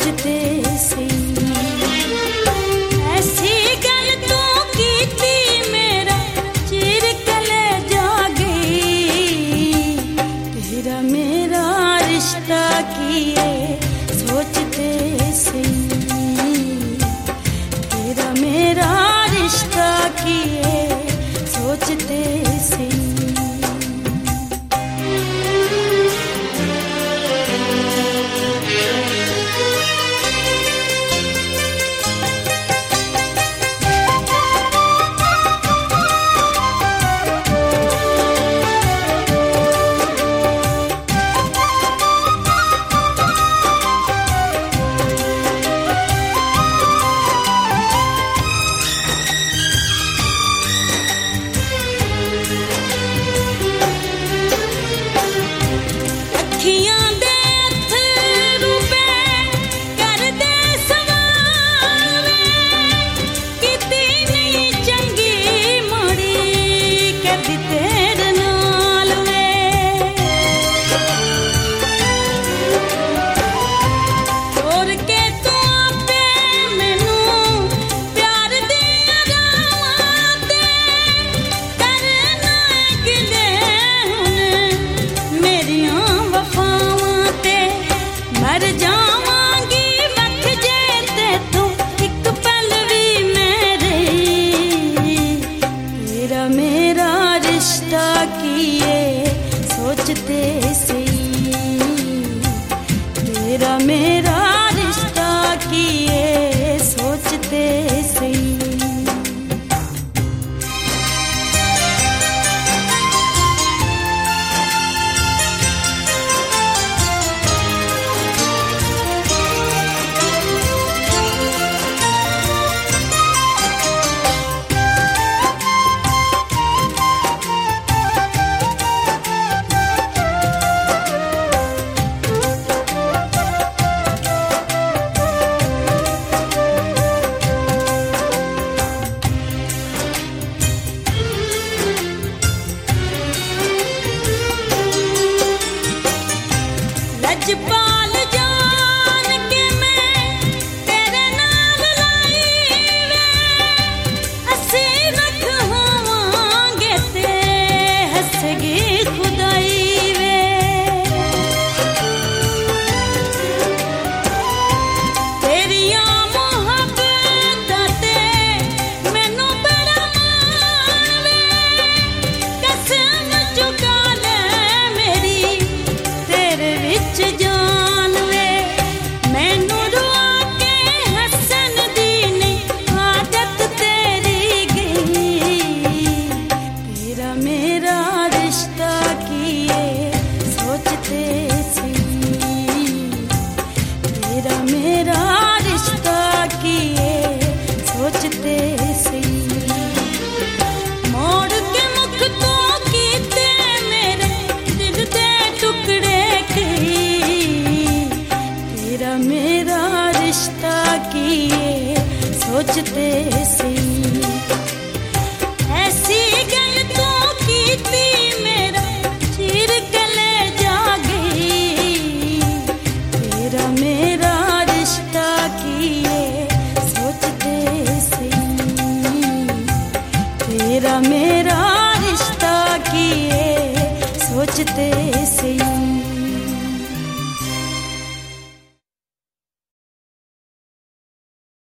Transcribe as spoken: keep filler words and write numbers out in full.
सोचते सी ऐसी गल तू कीती मेरा चिर कले जागी तेरा मेरा रिश्ता किए सोचते सी तेरा मेरा रिश्ता किए सोचते सी सोचते सी तेरा मेरा रिश्ता किए सोचते सी लजपाल जान के मैं तेरे नाल लाई वे असी रख होवांगे ते हसगी खुदाई वे तेरिया मोहब्बतां ते मैनू बड़ा माण वे कसम चुका ले मेरी तेरे विच जान वे मैनू रुआ के हसन दी नहीं आदत तेरी गई तेरा मेरा रिश्ता किए सोचते सी तेरा मेरा रिश्ता किए सोचते सी मोड़ के मुख तो कीते मेरे दिल दे टुकड़े तेरा मेरा रिश्ता किए सोचते सी ऐसी गल तू कीती मेरा चिर कले जागी तेरा मेरा रिश्ता किए सोचते सी तेरा मेरा रिश्ता किए सोचते